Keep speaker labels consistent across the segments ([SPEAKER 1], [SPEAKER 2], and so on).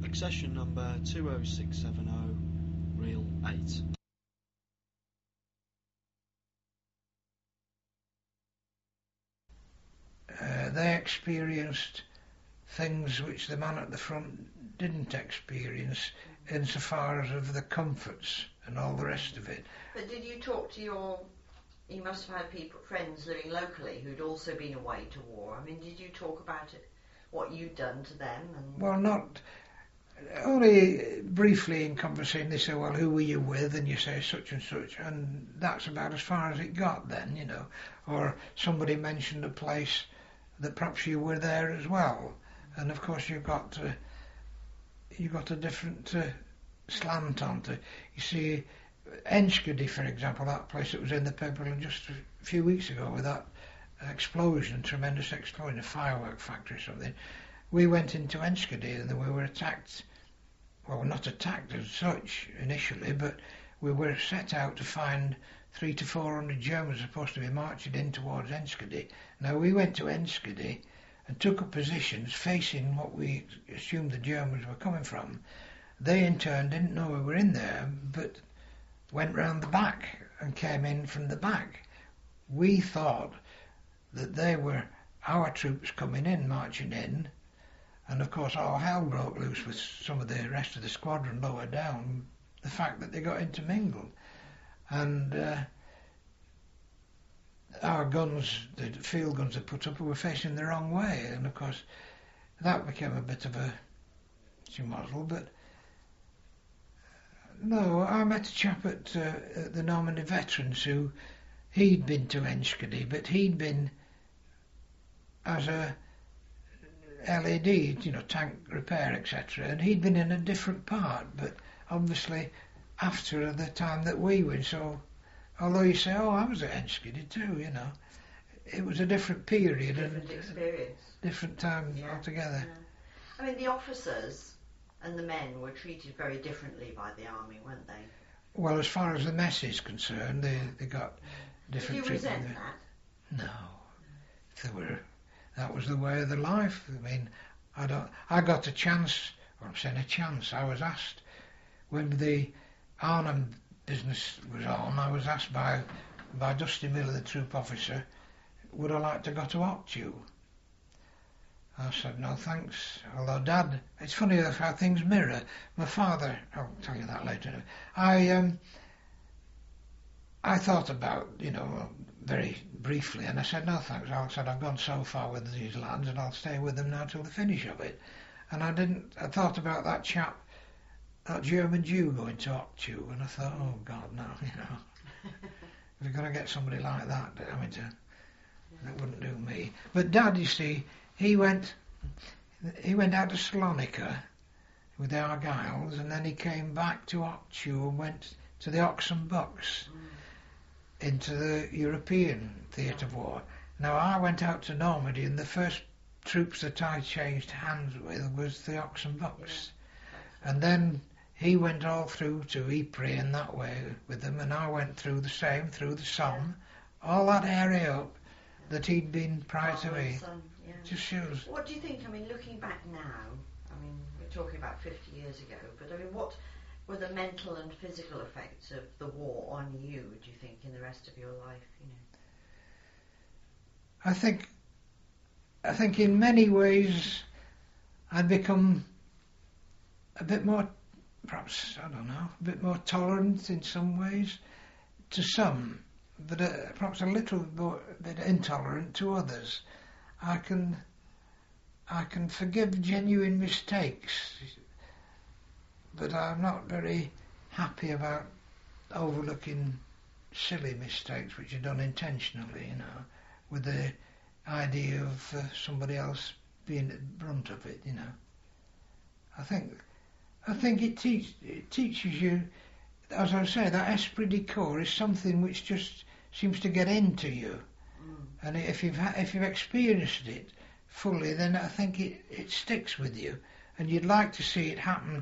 [SPEAKER 1] Accession number 20670, reel 8.
[SPEAKER 2] They experienced things which the man at the front didn't experience, insofar as of the comforts and all the rest of it.
[SPEAKER 3] But did you talk to you must have had friends living locally who'd also been away to war. I mean, did you talk about it, what you'd done to them?
[SPEAKER 2] Well, not only briefly in conversation. They say, well, who were you with? And you say such and such, and that's about as far as it got then, you know. Or somebody mentioned a place that perhaps you were there as well, and of course you got a different slant onto. You see, Enschede, for example, that place that was in the paper just a few weeks ago with that explosion, tremendous explosion, a firework factory or something. We went into Enschede and we were attacked. Well, not attacked as such initially, but we were set out to find 300 to 400 Germans supposed to be marching in towards Enschede. Now we went to Enschede and took up positions facing what we assumed the Germans were coming from. They in turn didn't know we were in there, but went round the back and came in from the back. We thought that they were our troops coming in, marching in, and of course all hell broke loose with some of the rest of the squadron lower down, the fact that they got intermingled. And our guns, the field guns they put up, were facing the wrong way, and of course that became a bit of a muzzle. But no, I met a chap at the Normandy Veterans who he'd been to Enschede, but he'd been as a LED, you know, tank repair, etc., and he'd been in a different part, but obviously after the time that we were. So although you say, oh, I was at Enschede too, you know, it was a different period,
[SPEAKER 3] different experience,
[SPEAKER 2] different time altogether.
[SPEAKER 3] Yeah. I mean, the officers and the men were treated very differently by the army, weren't they?
[SPEAKER 2] Well, as far as the mess is concerned, they got different treatment.
[SPEAKER 3] Did you resent that?
[SPEAKER 2] No. That was the way of the life. I mean, I got a chance, or I'm saying a chance, I was asked when the Arnhem business was on, I was asked by Dusty Miller, the troop officer, would I like to go to Octu? I said, no thanks, although Dad, it's funny how things mirror. My father, I'll tell you that later, I thought about, you know, very briefly, and I said, no thanks. I said, I've gone so far with these lads and I'll stay with them now till the finish of it. And I thought about that chap, that German Jew going to Octu, and I thought, oh God, no, you know. If you're going to get somebody like that, I mean, that wouldn't do me. But Dad, you see, he went out to Salonika with the Argylls, and then he came back to Octu and went to the Ox and Bucks, into the European theatre of war. Now I went out to Normandy, and the first troops that I changed hands with was the Ox and Bucks. And then he went all through to Ypres and that way with them, and I went through the same, through the Somme, all that area up that he'd been prior to me. Just shows.
[SPEAKER 3] What do you think, I mean, looking back now, I mean, we're talking about 50 years ago, but I mean, what were the mental and physical effects of the war on you, do you think, in the rest of your life, you know?
[SPEAKER 2] I think in many ways I'd become a bit more, perhaps, I don't know, a bit more tolerant in some ways to some, but perhaps a little bit intolerant to others. I can forgive genuine mistakes, but I'm not very happy about overlooking silly mistakes which are done intentionally, you know, with the idea of somebody else being at the brunt of it, you know. I think it teaches you, as I say, that esprit de corps is something which just seems to get into you, and if you've experienced it fully, then I think it sticks with you, and you'd like to see it happen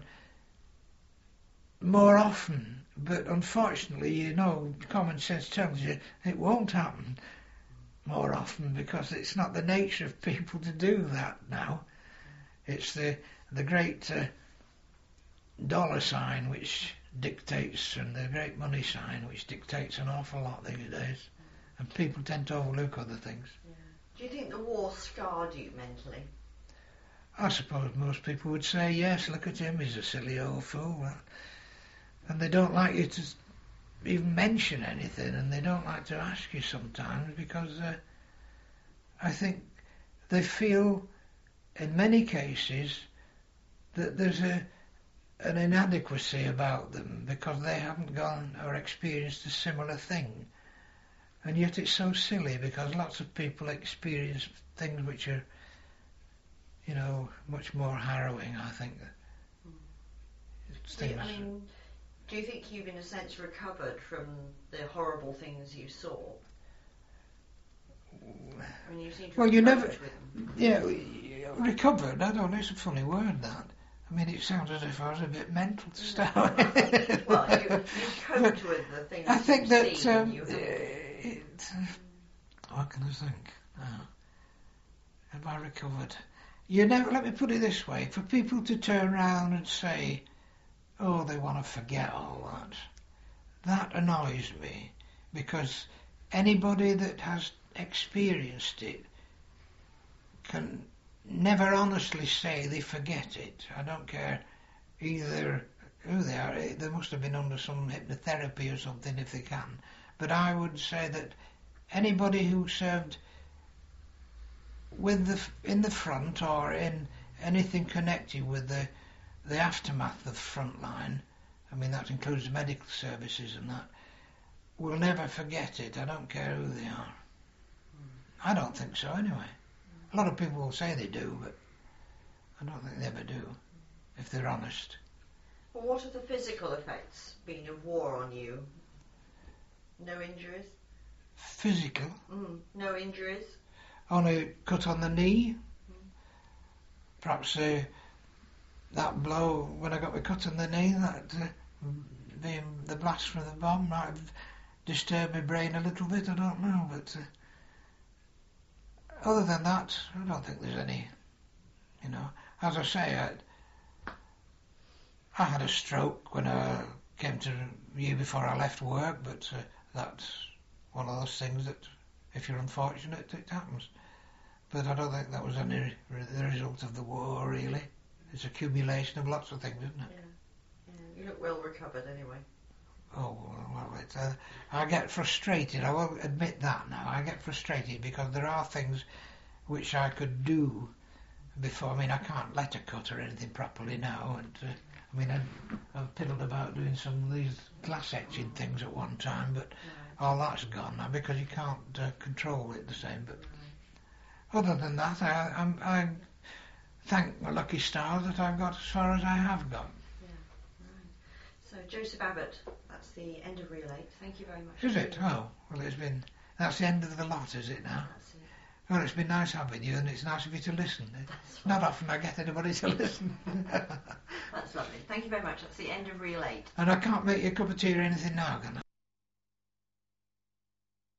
[SPEAKER 2] more often, but unfortunately, you know, common sense tells you it won't happen more often, because it's not the nature of people to do that now. It's the great dollar sign which dictates, and the great money sign which dictates an awful lot these days, and people tend to overlook other things.
[SPEAKER 3] Yeah. Do you think the war scarred you mentally?
[SPEAKER 2] I suppose most people would say yes, look at him, he's a silly old fool. And they don't like you to even mention anything, and they don't like to ask you sometimes because I think they feel in many cases that there's an inadequacy about them because they haven't gone or experienced a similar thing. And yet it's so silly because lots of people experience things which are, you know, much more harrowing, I think.
[SPEAKER 3] Do you think you've in a sense recovered from the horrible things you saw? I mean, you seem to with them.
[SPEAKER 2] Yeah, recovered, I don't know, it's a funny word, that. I mean, it sounds as if I was a bit mental to start with.
[SPEAKER 3] Well, you coped with the things
[SPEAKER 2] I think that,
[SPEAKER 3] what
[SPEAKER 2] can I think? Have I recovered? You know, let me put it this way, for people to turn around and say, oh, they want to forget all that annoys me, because anybody that has experienced it can never honestly say they forget it. I don't care either who they are. They must have been under some hypnotherapy or something if they can. But I would say that anybody who served in the front or in anything connected with the aftermath of the front line, I mean that includes the medical services and that, will never forget it. I don't care who they are. I don't think so anyway. A lot of people will say they do, but I don't think they ever do, if they're honest.
[SPEAKER 3] Well, what are the physical effects being of war on you? No injuries?
[SPEAKER 2] Physical?
[SPEAKER 3] No injuries?
[SPEAKER 2] Only a cut on the knee. Perhaps that blow when I got my cut on the knee, that being the blast from the bomb might have disturbed my brain a little bit, I don't know, but other than that, I don't think there's any, you know. As I say, I had a stroke when I came to you before I left work, but that's one of those things that, if you're unfortunate, it happens. But I don't think that was any the result of the war, really. It's accumulation of lots of things, isn't it?
[SPEAKER 3] Yeah. You look well recovered, anyway.
[SPEAKER 2] Oh, well, I get frustrated. I will admit that now. I get frustrated because there are things which I could do before. I mean, I can't letter cut or anything properly now. And I mean, I've piddled about doing some of these glass etching things at one time, but all that's gone now because you can't control it the same. But other than that, I thank my lucky stars that I've got as far as I have got.
[SPEAKER 3] So, Joseph Abbott, that's the end of Reel 8. Thank you very much.
[SPEAKER 2] Is it? Oh, well, that's the end of the lot, is it now?
[SPEAKER 3] That's it.
[SPEAKER 2] Well, it's been nice having you, and it's nice of you to listen. It's not often I get anybody to listen.
[SPEAKER 3] That's lovely. Thank you very much. That's the end of Reel 8.
[SPEAKER 2] And I can't make you a cup of tea or anything now, can I?